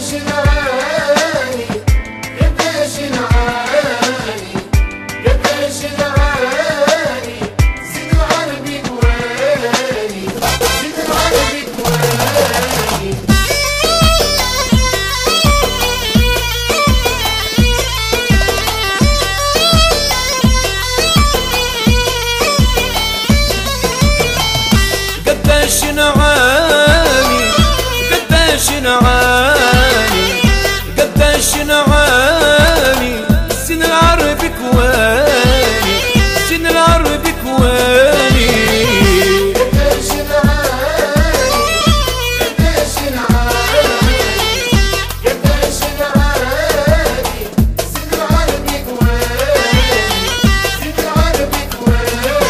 قديش نعاني قديش نعاني قديش نعاني السن العربي كواني السن العربي كواني قديش نعاني قديش نعاني قديش نعاني السن العربي كواني السن العربي كواني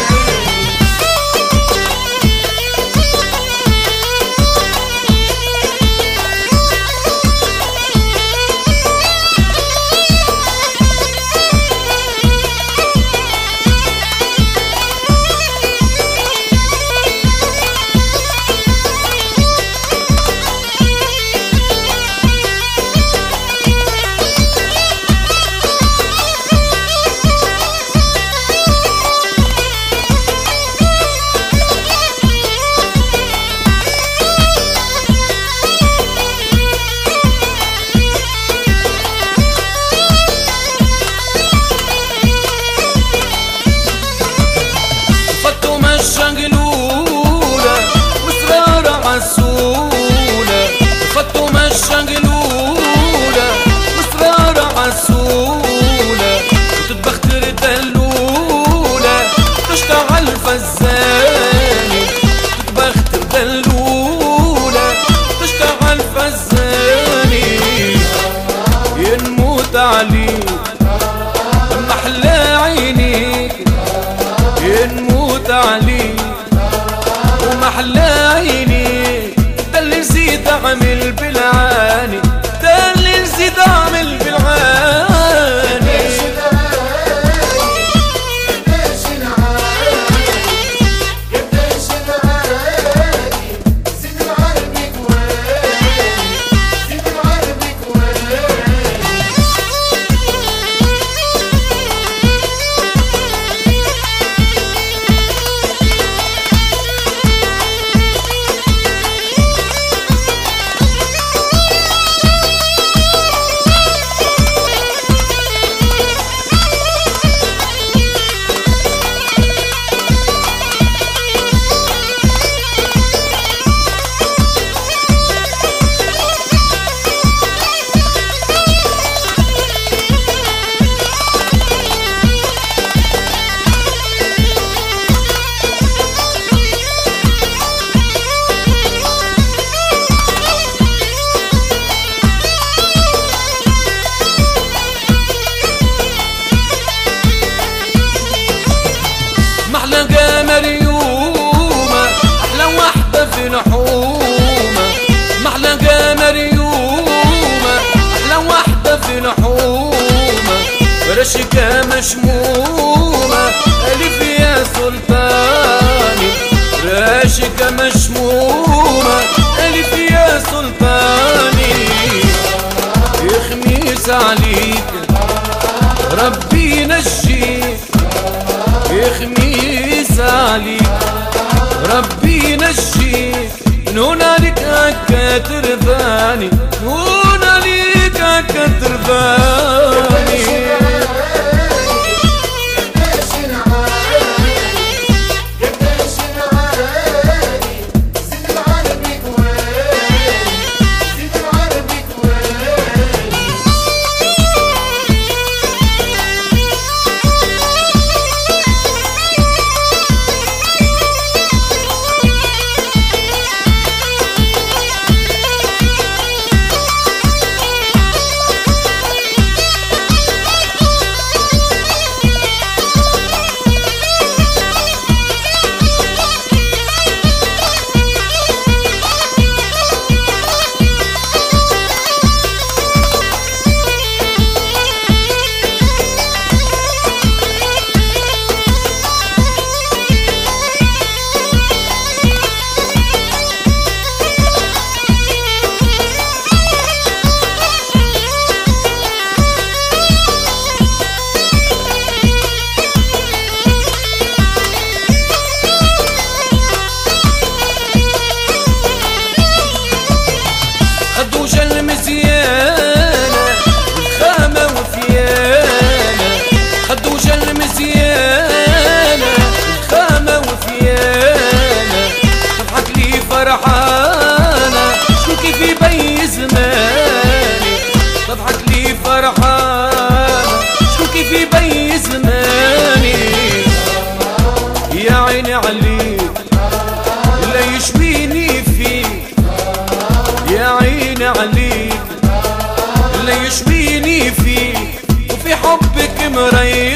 الشنقلولة وسرارة عسولة خطهم الشنقلولة وسرارة عسولة وتتبختر دلولة تشتغل فزاني تتبختر دلولة تشتغل فزاني ينموت عليك محلى عينيك ينموت عليك ومحلى عيني ده اللي نسيت اعمل بالعاني ده اللي نسيت اعمل بالعاني مريومة أحلى وحدة في نحومة محلقة مريومة أحلى وحدة في نحومة رشقة مشمومة ألف يا سلطاني رشقة مشمومة ألف يا سلطاني يخميس عليك ربي نجيك يخميس عليك ربي نجيك من هنالك هكا ترضاني من هنالك هكا ترضاني مريح